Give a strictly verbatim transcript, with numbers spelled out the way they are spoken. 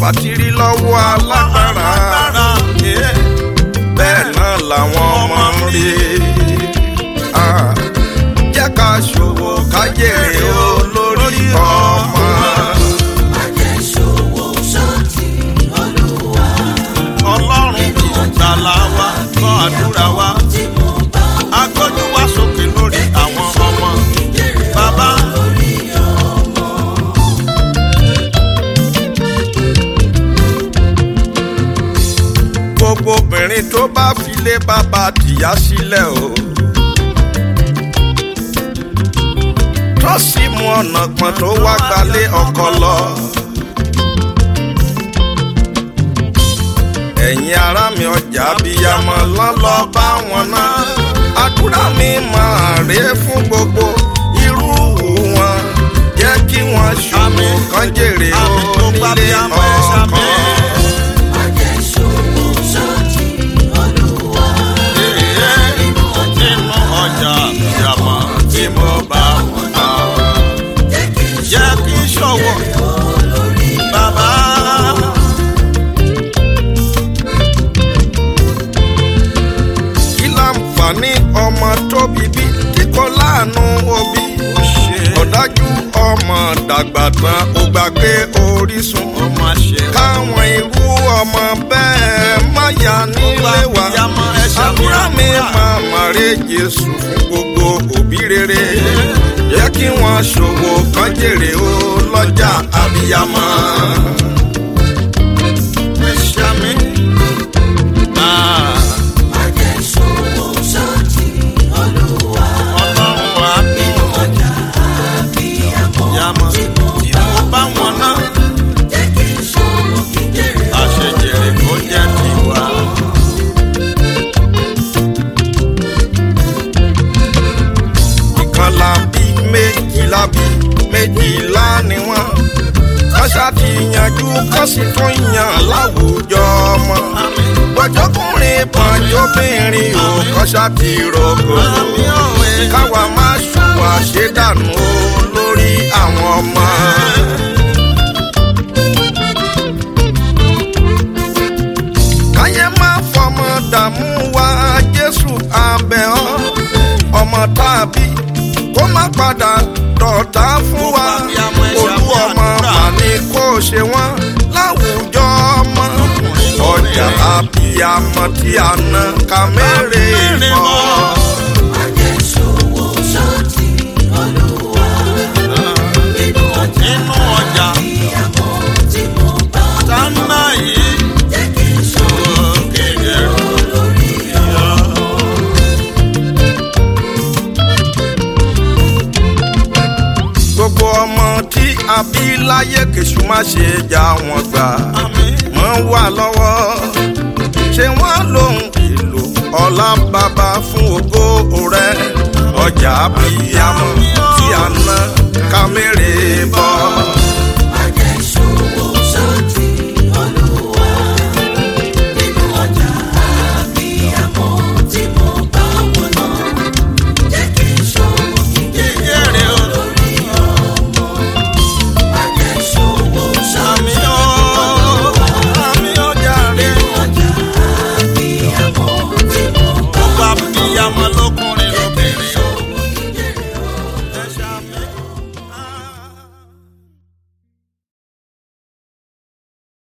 bá ti rí lọ́wọ́ alágbára bẹ́ẹ̀ náà làwọn ọmọ ń rí. Jẹ́ ká ṣòwò ká jèrè olórí ọmọ. Ọlọ́run ìgbàlà wa gbọ́ àdúrà wa agbójú wa sókè lórí àwọn ọmọ bàbá. Gbogbo obìnrin tó bá filé bàbá tìyá sílẹ̀ o tó sì mú ọ̀nà kan tó wá gbalé ọkọ lọ. Ẹ̀yin ará mi ọjà abiyamọ lọ́lọ́ bá wọn náà. Àdúrà mi máa rè fún gbogbo irú wọn. Jẹ́ kí wọ́n ṣòwò kan jèrè o nílé ọkọ. Nínú ọjà abiyamọ tí mo bá wọn náà. Jẹ́ kí ṣòwò bàbá. Ní ọmọ tó bíbí tí kò láàánú òbí. Ọ̀dájú ọmọ dàgbà tán ó gbàgbé orísun. Káwọn irú ọmọ bẹ́ẹ̀ má yà nílé wa. Àdúrà mi máa màrè Jésù fún gbogbo òbí rere. Jẹ́ kí wọ́n ṣòwò kan jèrè ó lọ́jà abiyamọ. Méjìlá ni wọ́n kọ́sà ti yanjú kọ́sì tún yàn láwùjọ ọmọ. Gbọ́jọ́kùnrin pọ́njọ́bìnrin ò kọ́sà ti rògbò. Káwa má ṣùwà ṣe dànù o lórí àwọn ọmọ. Káyé má fọmọ dààmú wa Jésù abẹ́ ọ́. Ọmọ tàbí kó má padà dọ̀tá fún wa. Olú ọmọ mà ní kó ṣe wọ́n láwùjọ ọmọ. Ọjà abiyamọ tí a ná ká mẹ́rẹ̀ mọ́. Nínú ọjà tánà yìí kéde lórí ìyá. Gbogbo ọmọ tí a bí láyé kèṣù má ṣe já wọn gbà. Wọ́n wà lọ́wọ́ ṣé wọ́n lòun èlò ọlá bàbá fún ògo rẹ̀. Ọjà abiyamọ tí a ná ká mẹ́rẹ̀ bọ́.